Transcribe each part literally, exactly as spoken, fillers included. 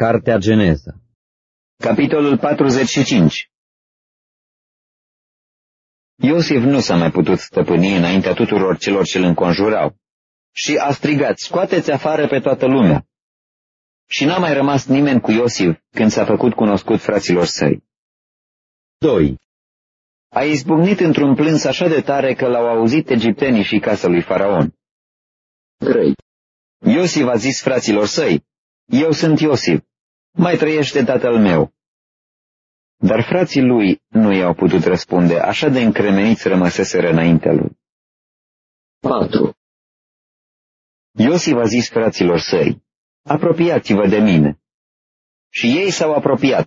Cartea Geneza. Capitolul patruzeci și cinci. Iosif nu s-a mai putut stăpâni înaintea tuturor celor ce îl înconjurau și a strigat: scoateți afară pe toată lumea! Și n-a mai rămas nimeni cu Iosif când s-a făcut cunoscut fraților săi. doi. A izbucnit într-un plâns așa de tare că l-au auzit egiptenii și casa lui Faraon. trei. Iosif a zis fraților săi: eu sunt Iosif, mai trăiește tatăl meu. Dar frații lui nu i-au putut răspunde, așa de încremeniți rămăseseră înaintea lui. patru. Iosif a zis fraților săi: apropiați-vă de mine. Și ei s-au apropiat.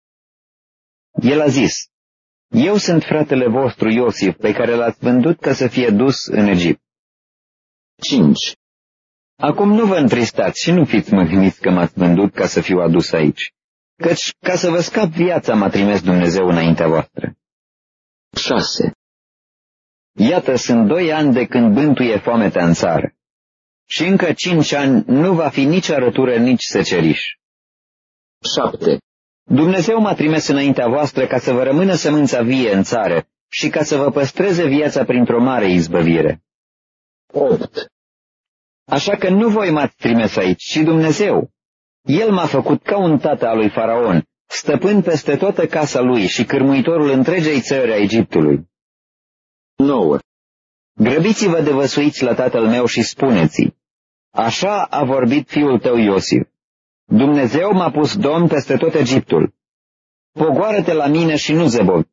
El a zis: eu sunt fratele vostru Iosif, pe care l-ați vândut ca să fie dus în Egipt. cinci. Acum nu vă întristați și nu fiți mâhniți că m-ați vândut ca să fiu adus aici, căci ca să vă scap viața m-a trimis Dumnezeu înaintea voastră. șase. Iată, sunt doi ani de când bântuie foametea în țară și încă cinci ani nu va fi nici arătură, nici seceriș. șapte. Dumnezeu m-a trimis înaintea voastră ca să vă rămână sămânța vie în țară și ca să vă păstreze viața printr-o mare izbăvire. opt. Așa că nu voi m-ați trimis aici, ci Dumnezeu. El m-a făcut ca un tată al lui Faraon, stăpân peste toată casa lui și cârmuitorul întregei țări a Egiptului. nouă. Grăbiți-vă de văsuiți la tatăl meu și spuneți-i: așa a vorbit fiul tău Iosif. Dumnezeu m-a pus domn peste tot Egiptul. Pogoară-te la mine și nu zăbovi.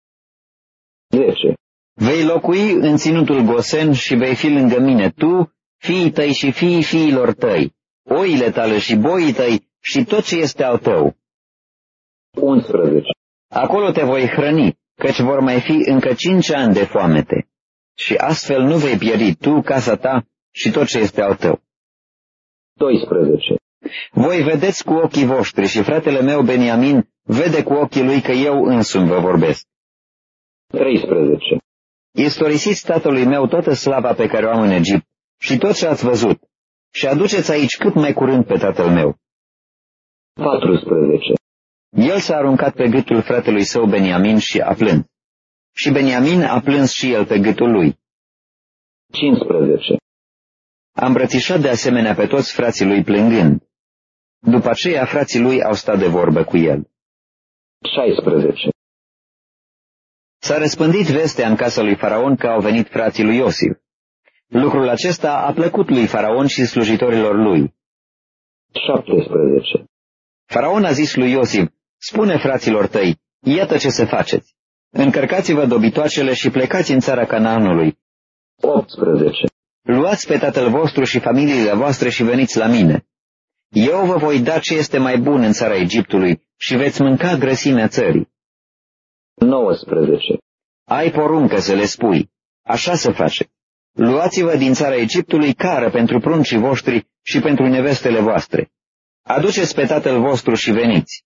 zece. Vei locui în ținutul Gosen și vei fi lângă mine, tu, fiii tăi și fiii fiilor tăi, oile tale și boii tăi și tot ce este al tău. unsprezece. Acolo te voi hrăni, căci vor mai fi încă cinci ani de foamete. Și astfel nu vei pieri tu, casa ta și tot ce este al tău. doisprezece. Voi vedeți cu ochii voștri și fratele meu Beniamin vede cu ochii lui că eu însumi vă vorbesc. treisprezece. Istorisiți tatălui meu toată slava pe care o am în Egipt și tot ce ați văzut și aduceți aici cât mai curând pe tatăl meu. patrusprezece. El s-a aruncat pe gâtul fratelui său Beniamin și a plâns. Și Beniamin a plâns și el pe gâtul lui. cincisprezece. A îmbrățișat de asemenea pe toți frații lui plângând. După aceea frații lui au stat de vorbă cu el. șaisprezece. S-a răspândit vestea în casa lui Faraon că au venit frații lui Iosif. Lucrul acesta a plăcut lui Faraon și slujitorilor lui. șaptesprezece. Faraon a zis lui Iosif: spune fraților tăi, iată ce să faceți. Încărcați-vă dobitoacele și plecați în țara Canaanului. optsprezece. Luați pe tatăl vostru și familiile voastre și veniți la mine. Eu vă voi da ce este mai bun în țara Egiptului și veți mânca grăsimea țării. nouăsprezece. Ai poruncă să le spui: așa să faceți. Luați-vă din țara Egiptului cară pentru pruncii voștri și pentru nevestele voastre. Aduceți pe tatăl vostru și veniți.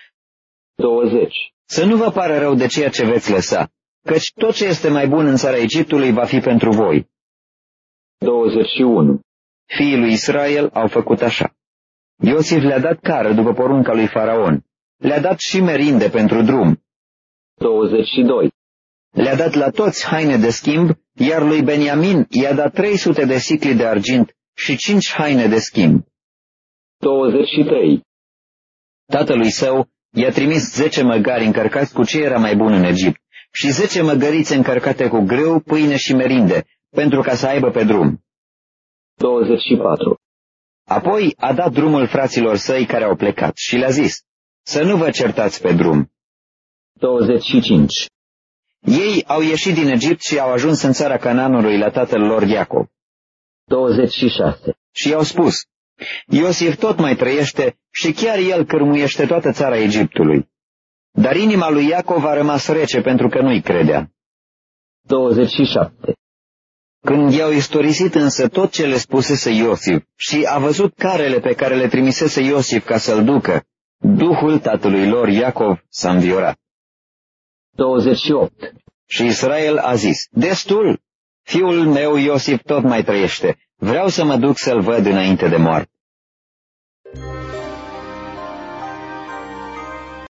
douăzeci. Să nu vă pară rău de ceea ce veți lăsa, căci tot ce este mai bun în țara Egiptului va fi pentru voi. douăzeci și unu. Fiii lui Israel au făcut așa. Iosif le-a dat cară după porunca lui Faraon. Le-a dat și merinde pentru drum. douăzeci și doi. Le-a dat la toți haine de schimb, iar lui Beniamin i-a dat trei sute de sicli de argint și cinci haine de schimb. douăzeci și trei. Tatălui său i-a trimis zece măgari încărcați cu ce era mai bun în Egipt și zece măgărițe încărcate cu grâu, pâine și merinde, pentru ca să aibă pe drum. douăzeci și patru. Apoi a dat drumul fraților săi care au plecat și le-a zis: să nu vă certați pe drum. douăzeci și cinci. Ei au ieșit din Egipt și au ajuns în țara Canaanului la tatăl lor Iacov. douăzeci și șase. Și i-au spus: Iosif tot mai trăiește și chiar el cârmuiește toată țara Egiptului. Dar inima lui Iacov a rămas rece pentru că nu-i credea. douăzeci și șapte. Când i-au istorisit însă tot ce le spusese Iosif și a văzut carele pe care le trimisese Iosif ca să-l ducă, duhul tatălui lor Iacov s-a înviorat. douăzeci și opt. Și Israel a zis: destul, fiul meu Iosif tot mai trăiește, vreau să mă duc să-l văd înainte de moarte.